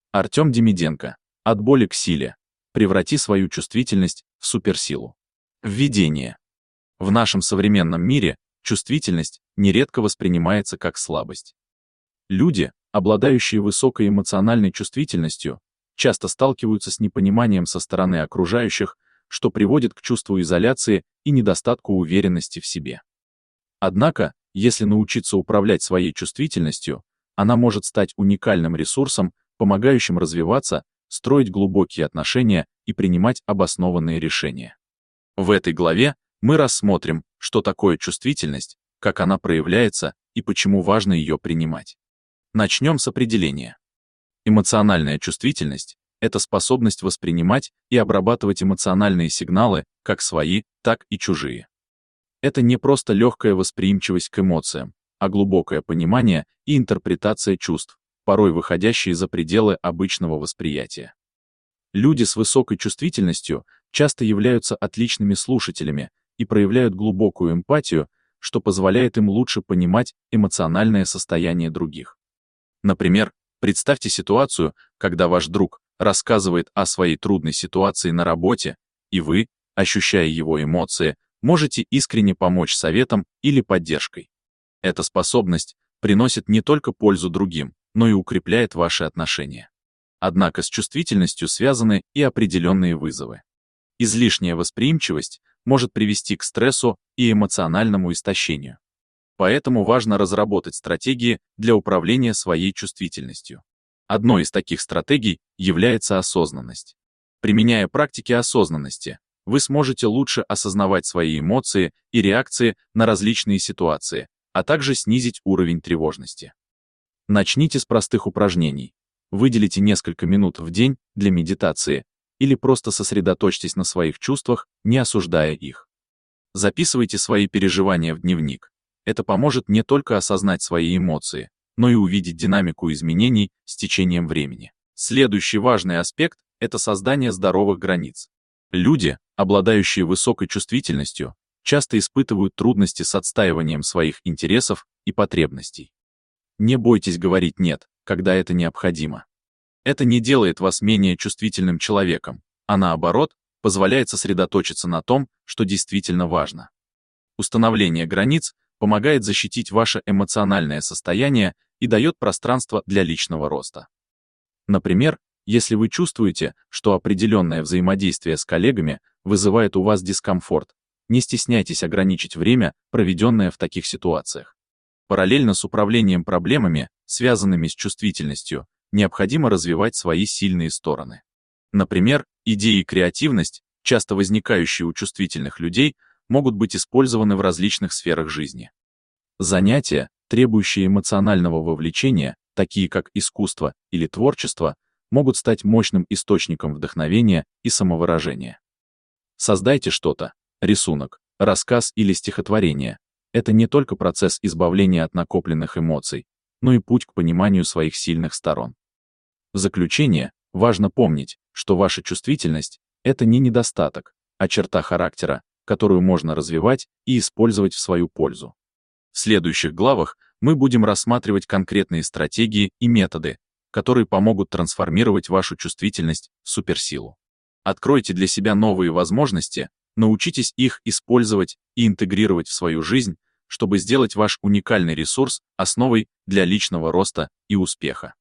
Артем Демиденко. От боли к силе. Преврати свою чувствительность в суперсилу. Введение. В нашем современном мире чувствительность нередко воспринимается как слабость. Люди, обладающие высокой эмоциональной чувствительностью, часто сталкиваются с непониманием со стороны окружающих, что приводит к чувству изоляции и недостатку уверенности в себе. Однако, если научиться управлять своей чувствительностью, она может стать уникальным ресурсом, помогающим развиваться, строить глубокие отношения и принимать обоснованные решения. В этой главе мы рассмотрим, что такое чувствительность, как она проявляется и почему важно ее принимать. Начнем с определения. Эмоциональная чувствительность — это способность воспринимать и обрабатывать эмоциональные сигналы, как свои, так и чужие. Это не просто легкая восприимчивость к эмоциям, а глубокое понимание и интерпретация чувств, порой выходящие за пределы обычного восприятия. Люди с высокой чувствительностью часто являются отличными слушателями и проявляют глубокую эмпатию, что позволяет им лучше понимать эмоциональное состояние других. Например, представьте ситуацию, когда ваш друг рассказывает о своей трудной ситуации на работе, и вы, ощущая его эмоции, можете искренне помочь советом или поддержкой. Эта способность приносит не только пользу другим, но и укрепляет ваши отношения. Однако с чувствительностью связаны и определенные вызовы. Излишняя восприимчивость может привести к стрессу и эмоциональному истощению. Поэтому важно разработать стратегии для управления своей чувствительностью. Одной из таких стратегий является осознанность. Применяя практики осознанности, вы сможете лучше осознавать свои эмоции и реакции на различные ситуации, а также снизить уровень тревожности. Начните с простых упражнений. Выделите несколько минут в день для медитации или просто сосредоточьтесь на своих чувствах, не осуждая их. Записывайте свои переживания в дневник. Это поможет не только осознать свои эмоции, но и увидеть динамику изменений с течением времени. Следующий важный аспект — это создание здоровых границ. Люди, обладающие высокой чувствительностью, часто испытывают трудности с отстаиванием своих интересов и потребностей. Не бойтесь говорить «нет», когда это необходимо. Это не делает вас менее чувствительным человеком, а наоборот, позволяет сосредоточиться на том, что действительно важно. Установление границ помогает защитить ваше эмоциональное состояние и дает пространство для личного роста. Например, если вы чувствуете, что определенное взаимодействие с коллегами вызывает у вас дискомфорт, не стесняйтесь ограничить время, проведенное в таких ситуациях. Параллельно с управлением проблемами, связанными с чувствительностью, необходимо развивать свои сильные стороны. Например, идеи и креативность, часто возникающие у чувствительных людей, могут быть использованы в различных сферах жизни. Занятия, требующие эмоционального вовлечения, такие как искусство или творчество, могут стать мощным источником вдохновения и самовыражения. Создайте что-то, рисунок, рассказ или стихотворение. Это не только процесс избавления от накопленных эмоций, но и путь к пониманию своих сильных сторон. В заключение, важно помнить, что ваша чувствительность — это не недостаток, а черта характера, которую можно развивать и использовать в свою пользу. В следующих главах мы будем рассматривать конкретные стратегии и методы, которые помогут трансформировать вашу чувствительность в суперсилу. Откройте для себя новые возможности, научитесь их использовать и интегрировать в свою жизнь, чтобы сделать ваш уникальный ресурс основой для личного роста и успеха.